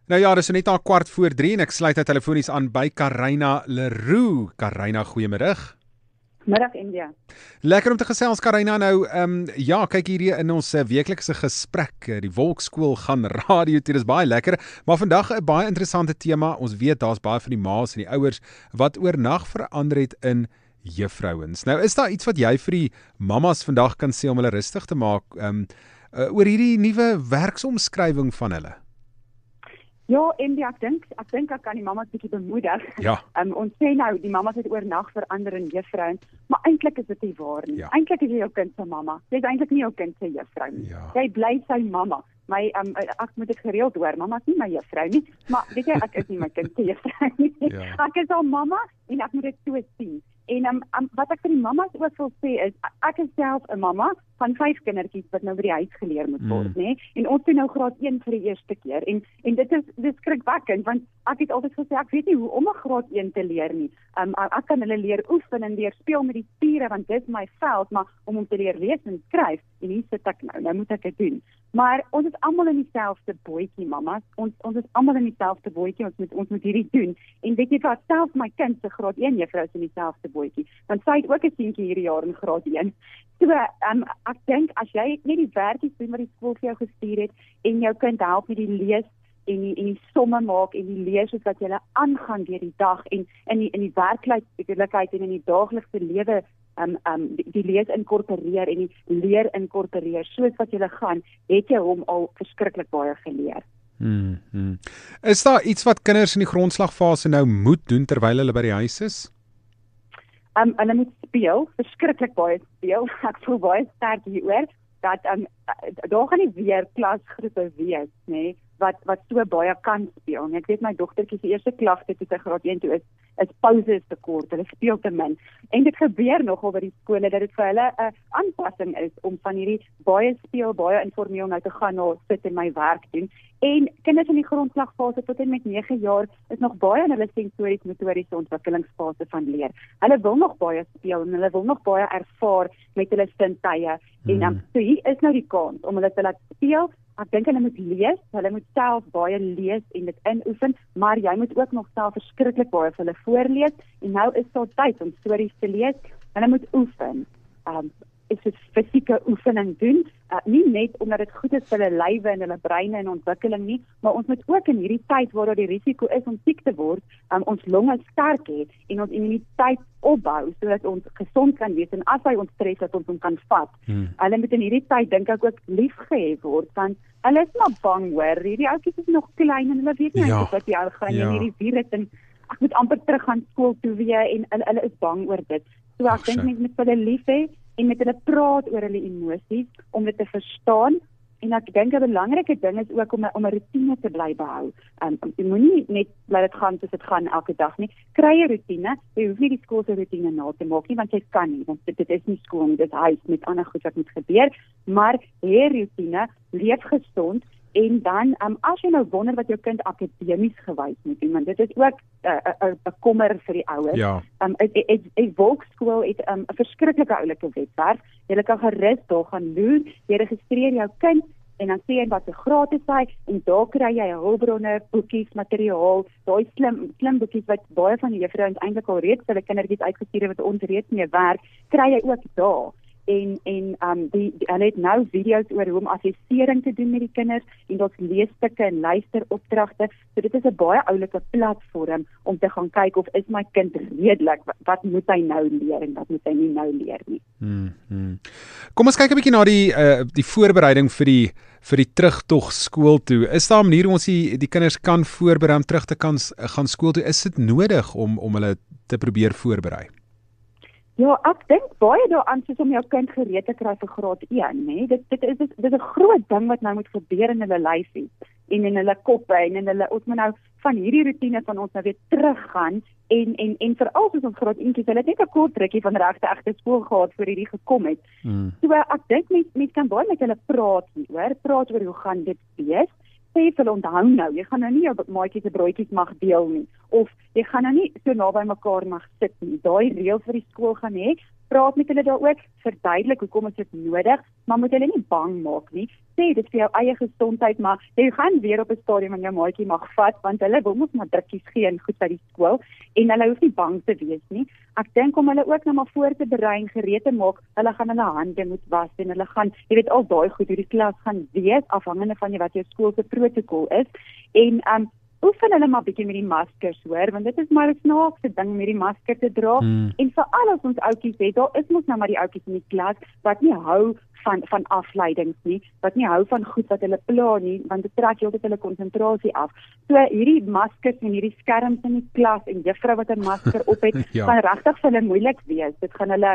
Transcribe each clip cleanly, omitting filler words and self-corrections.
Nou ja, dis so net na 3:15 en ek sluit uit telefonies aan by Karina Leroux. Karina, goeiemiddag. Middag India. Lekker om te gesels Karina nou. Ja, kyk hier in ons weeklikse gesprek. Die Volksskool gaan radio toe. Dis baie lekker, maar vandag 'n baie interessante tema. Ons weet daar's baie van die ma's en die ouers wat oornag verander het in juffrouens. Nou is daar iets wat jy vir die mammas vandag kan sê om hulle rustig te maak oor hierdie nuwe werksomskrywing van hulle? Ja, India, ek dink ek kan die mammas bietjie bemoedig. Ja. Ons sê nou die mammas het oornag verander in juffrouens, maar eintlik is dit nie waar nie. Ja. Eintlik is jy jou kind se mamma. Jy is eintlik nie jou kind se juffrou nie. Ja. Jy bly sy mamma. Ek moet dit gereeld hoor, mamma is nie my juffrou nie, maar weet jy, ek is nie my kind se juffrou nie. Ja. Ek is haar mamma en ek moet dit so sien. En wat ek vir die mammas ook wil sê is, ek is self 'n mamma van 5 kindertjies wat nou by die huis geleer moet word, nê? En ons doen nou graad 1 vir die eerste keer. En dit is skrikwekkend, want ek het altyd gesê ek weet nie hoe om 'n graad 1 te leer nie. Ek kan hulle leer oefen en leer speel met die spiere, want dit is my veld, maar om te leer lees en skryf, en hier sit ek nou moet ek dit doen. Maar ons is almal in dieselfde bootjie, mammas. Ons is almal in dieselfde bootjie. Ons moet hierdie doen. En weet jy wat, selfs my kind se graad 1 juffrou is in dieselfde bootjie, want sy het ook 'n seentjie hierdie jaar in graad 1. So, ek dink as jy net die werkies doen wat die skool vir jou gestuur het en jou kind help met die lees en die somme maak en die lees soos wat jy aangaan deur die dag en in die werklikheid en in die daaglikse lewe die lees inkorporeer en die leer inkorporeer soos wat jy gaan, het jy hom al verskriklik baie geleer. Is daar iets wat kinders in die grondslagfase nou moet doen terwyl hulle by die huis is? Hulle moet speel, verskriklik baie speel. Ek voel baie sterk hieroor dat daar gaan nie weer klasgroepe wees, nê, wat so baie kan speel. En ek weet my dogtertjie se eerste klagte toe sy graad 1 toe is pauses te kort, hulle speel te min. En dit gebeur nogal by die skole dat dit vir hulle 'n aanpassing is om van hierdie baie speel, baie informeel nou te gaan na sit en my werk doen. En kinders in die grondslagfase tot en met 9 jaar is nog baie in hulle sensories-motoriese ontwikkelingsfase van leer. Hulle wil nog baie speel en hulle wil nog baie ervaar met hulle sintuie. En so hier is nou die kans om hulle te laat speel. Ek dink hulle moet lees, hulle moet self baie lees en dit inoefen, maar jy moet ook nog self verskriklik baie vir hulle voorlees en nou is daar tyd om stories te lees. Hulle moet oefen. Is dit fisieke oefening doen, nie net omdat dit goed is vir hulle lywe en hulle breine en ontwikkeling nie, maar ons moet ook in hierdie tyd waar daar die risiko is om siek te word, ons longe sterk hê en ons immuniteit opbou sodat ons gesond kan wees en as hy ons stres dat ons hom kan vat. Hulle moet in hierdie tyd dink ek ook liefgehê word, want hulle is maar bang hoor. Hierdie ouetjies is nog klein en hulle weet nie wat jy al gaan en hierdie virus en ek moet amper terug gaan skool toe weer en hulle is bang oor dit. So ek dink mense moet hulle lief hê en met hulle praat oor hulle emosies om dit te verstaan. En ek dink 'n belangrike ding is ook om 'n rotine te bly behou. Jy moenie net laat dit gaan soos dit gaan elke dag nie. Kry 'n rotine. Jy hoef nie die skool se rotine na te maak nie, want jy kan nie, want dit is nie skool nie, dit is huis met ander goed wat moet gebeur. Maar hê rotine, leef gesond. En dan, as jy nou wonder wat jou kind akademies gewys moet doen, want dit is ook 'n kommer vir die ouers. Ja. 'n Volksskool het 'n verskriklike oulike webwerf. Jy kan gerus daar gaan loer, jy registreer jou kind en dan sê jy wat se graad is hy en daar kry jy hulpbronne, boekies, materiaal, daai slim boekies wat baie van die juffrouens eintlik al reeds hulle kindertjies uitgestuur het wat ons reeds mee werk, kry jy ook daar. En hulle het nou video's oor hoe om assessering te doen met die kinders en daar's leesstukke en luisteropdragte. So dit is 'n baie oulike platform om te gaan kyk of is my kind redelik, wat moet hy nou leer en wat moet hy nie nou leer nie. Kom ons kyk 'n bietjie na die voorbereiding vir die terugtog skool toe. Is daar 'n manier hoe ons die kinders kan voorberei om terug te kan gaan skool toe? Is dit nodig om hulle te probeer voorberei? Ja, ek dink baie daaraan soos om jou kind gereed te kry vir graad 1, nê. Dit is 'n groot ding wat nou moet gebeur in hulle lyfies en in hulle koppe en in hulle ons moet nou van hierdie rotine van ons nou weer teruggaan en veral soos ons graad 1 hulle het net 'n kort rukkie van regte egte skool gehad voor hierdie gekom het. So ek dink mense kan baie met hulle praat oor hoe gaan dit wees. Sê vir hulle onthou nou, jy gaan nou nie jou maatjies se broodjies mag deel nie. of jy gaan nou nie so naby mekaar mag sit nie. Daai reël vir die skool gaan hê. Praat met hulle daaroor, verduidelik hoekom is dit nodig, maar moet hulle nie bang maak nie. Sê dit vir jou eie gesondheid, maar jy gaan weer op 'n stadium en jou maatjie mag vat, want hulle wil mos maar drukkies gee en goed by die skool, en hulle hoef nie bang te wees nie. Ek dink om hulle ook nou maar voor te berei en gereed te maak, hulle gaan hulle hande moet was en hulle gaan, jy weet al daai goed hoe die klas gaan wees, afhangende van wat jou skool se protokol is, en oefen hulle maar bietjie met die maskers, hoor, want dit is maar 'n snaakse ding om hierdie masker te dra, en veral as ons oudjies het, daar is mos nou maar die oudjies in die klas, wat nie hou van afleidings nie, wat nie hou van goed wat hulle pla nie, want dit trek heeltyd hulle konsentrasie af. So hierdie maskers en hierdie skerms in die klas en juffrou wat 'n masker op het, gaan regtig vir hulle moeilik wees. Dit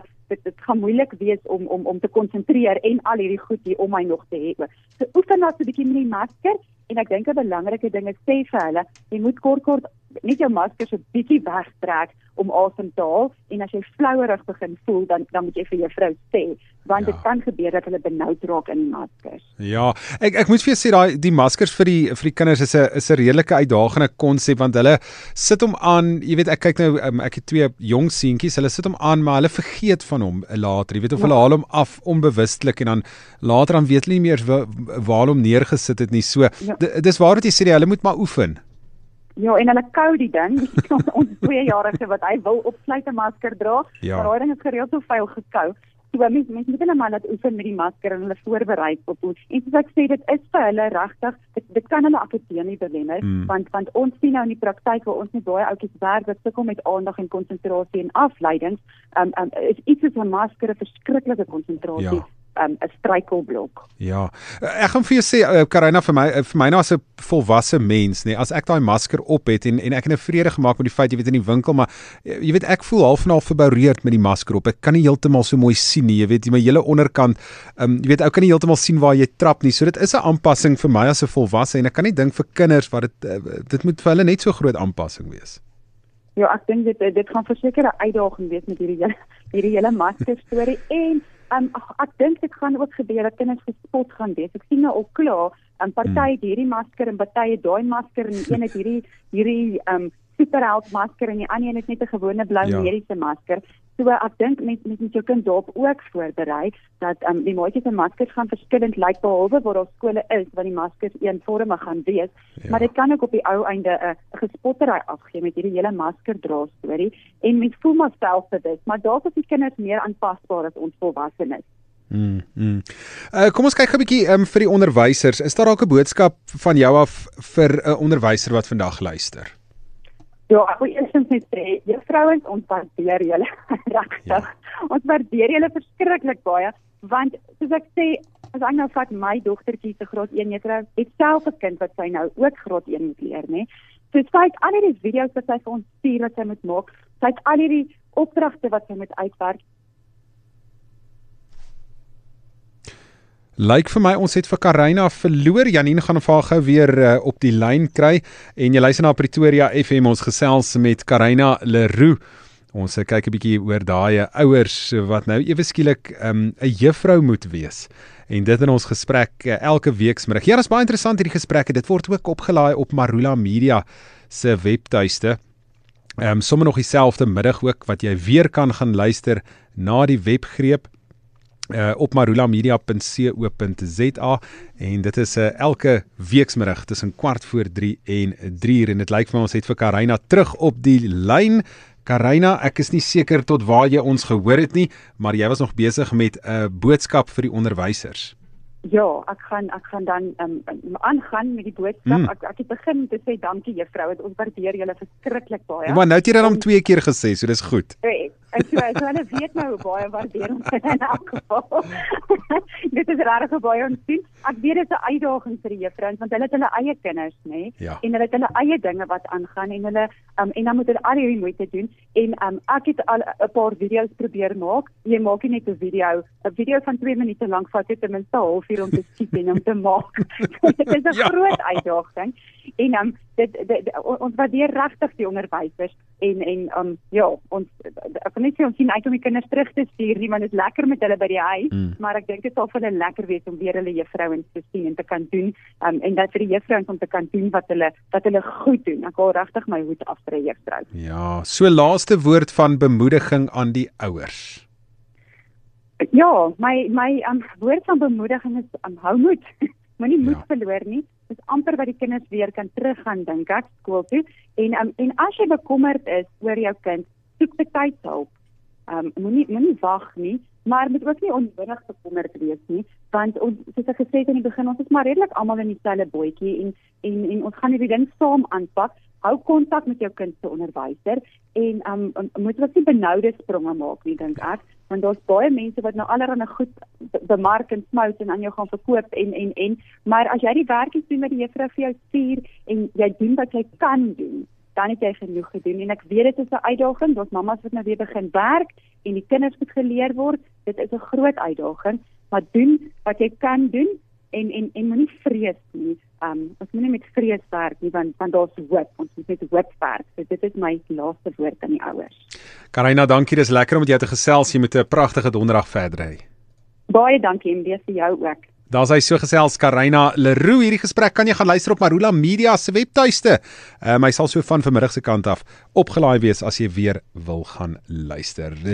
gaan moeilik wees om te konsentreer en al hierdie goed hier om my nog te hê. So oefen nou so 'n bietjie met die masker, en ek dink 'n belangrike ding is sê vir hulle, jy moet kort net jou masker so bietjie wegtrek om asem te haal, en as jy flouerig begin voel, dan moet jy vir juffrou sê, want dit kan gebeur dat hulle benoud raak in die maskers. Ja, ek moet vir jou sê die maskers vir die kinders is 'n redelike uitdagende konsep, want hulle sit hom aan, jy weet, ek kyk nou, ek het 2 jong seentjies, hulle sit hom aan, maar hulle vergeet van hom later, jy weet, of hulle haal hom af onbewustelik, en dan later dan weet hulle nie meer waar hom neergesit het nie, so, dis waar wat jy sê, hulle moet maar oefen. Ja, en hulle kou die ding, ons 2-jarige wat hy wil opsluit 'n masker dra, maar daai ding is gereeld so vuil gekou. So mens moet hulle maar laat oefen met die masker en hulle voorberei op hoe. En soos ek sê, dit is vir hulle regtig, dit kan hulle akademie belemmer, want ons sien nou in die praktyk waar ons met baie oudjies werk wat sukkel met aandag en konsentrasie en afleidings, is iets soos 'n masker 'n verskriklike konsentrasie. 'n struikelblok. Ja, ek gaan vir jou sê, Karaina, vir my nou as 'n volwasse mens, nee, as ek daai masker op het en ek het 'n vrede gemaak met die feit, jy weet, in die winkel, maar jy weet, ek voel half en half verboureerd met die masker op. Ek kan nie heeltemal so mooi sien nie, jy weet, my hele onderkant, jy weet, ek kan nie heeltemal sien waar jy trap nie. So dit is 'n aanpassing vir my as 'n volwasse, en ek kan nie dink vir kinders wat dit moet vir hulle net so groot aanpassing wees. Ja, ek dink dit gaan verseker 'n uitdaging wees met hierdie hele masker storie, en ek dink dit gaan ook gebeur dat kinders gespot gaan wees. Ek sien nou al klaar, party het hierdie masker en party het daai masker, en die een het hierdie superheld masker en die ander een het net 'n gewone blou mediese masker. So ek dink mens moet jou kind daarop ook voorberei dat die maatjies se maskers gaan verskillend lyk, behalwe waar daar skole is waar die maskers eenvormig gaan wees, maar dit kan ook op die ou einde 'n gespottery afgee met hierdie hele masker dra storie, en mens voel maar self vir dit, maar daar is die kinders meer aanpasbaar as ons volwassenes. Kom ons kyk 'n bietjie vir die onderwysers. Is daar dalk 'n boodskap van jou af vir 'n onderwyser wat vandag luister? Ja, ek wil eerstens net sê, juffrouens, ons waardeer julle regtig. Ons waardeer julle verskriklik baie, want soos ek sê, as ek nou vat my dogtertjie se graad 1 juffrou, het self 'n kind wat sy nou ook graad 1 moet leer, né? So sy het al hierdie video's wat sy vir ons stuur wat sy moet maak, sy het al hierdie opdragte wat sy moet uitwerk. Lyk vir my ons het vir Karaina verloor. Janine gaan vir haar gou weer op die lyn kry, en jy luister na Pretoria FM, ons gesels met Karaina Leroux. Ons kyk 'n bietjie oor daai ouers wat nou ewe skielik 'n juffrou moet wees, en dit in ons gesprek elke weekmiddag. Ja, dit is baie interessant hierdie gesprekke. Dit word ook opgelaai op Marula Media se webtuiste. Sommige nog dieselfde middag ook, wat jy weer kan gaan luister na die webgreep op marulamedia.co.za, en dit is elke weekmiddag tussen 2:15 en 3:00, en dit lyk vir ons het vir Karaina terug op die lyn. Karaina, ek is nie seker tot waar jy ons gehoor het nie, maar jy was nog besig met 'n boodskap vir die onderwysers. Ja, ek gaan dan aangaan met die boodskap. Ek het begin te sê dankie juffrou, ons waardeer julle verskriklik baie. Maar nou het jy dit om 2 keer gesê, so dis goed. Ek so hulle weet nou hoe baie waardeer ons in elk geval. Dit is regtig baie ons sien. Ek weet dit is 'n uitdaging vir die juffrouens, want hulle het hulle eie kinders, né? En hulle het hulle eie dinge wat aangaan, en hulle en dan moet hulle al hierdie moeite doen, en ek het al 'n paar video's probeer maak. Jy maak nie net 'n video van 2 minute lank vat dit ten minste 1/2 uur om te skiet en om te maak. Dit is 'n groot uitdaging, En ons waardeer regtig die onderwysers en ja, ons ek kan net sê ons sien uit om die kinders terug te stuur nie, want dit is lekker met hulle by die huis, maar ek dink dit sal vir hulle lekker wees om weer hulle juffrouens te sien en te kan doen, en dat vir die juffrouens om te kan doen wat hulle goed doen. Ek haal regtig my hoed af vir 'n juffrou. Ja, so laaste woord van bemoediging aan die ouers. Ja, my woord van bemoediging is hou moed. Moenie moed verloor nie. Dis amper wat die kinders weer kan teruggaan dink ek skool toe. En as jy bekommerd is oor jou kind, soek betydshulp. Moenie wag nie, maar moet ook nie onnodig bekommerd wees nie, want ons, soos ek gesê het in die begin, ons is maar redelik almal in dieselfde bootjie en ons gaan hierdie ding saam aanpak. Hou kontak met jou kind se onderwyser en moet ook nie benoude spronge maak nie, dink ek, want daar's baie mense wat nou allerhande goed bemark en smout en aan jou gaan verkoop maar as jy die werkies doen wat die juffrou vir jou stuur en jy doen wat jy kan doen, dan het jy genoeg gedoen en ek weet dit is 'n uitdaging, daar's mammas wat nou weer begin werk en die kinders moet geleer word, dit is 'n groot uitdaging, maar doen wat jy kan doen en moenie vrees nie. Ons moenie met vrees werk nie, want daar's hoop. Ons moet met hoop werk. So dit is my laaste woord aan die ouers. Karaina, dankie. Dis lekker om met jou te gesels. Jy moet 'n pragtige donderdag verder hê. Baie dankie en weer vir jou ook. Daar's hy so gesels Karaina Leroux. Hierdie gesprek kan jy gaan luister op Marula Media se webtuiste. Hy sal so van vanmiddag se kant af opgelaai wees as jy weer wil gaan luister.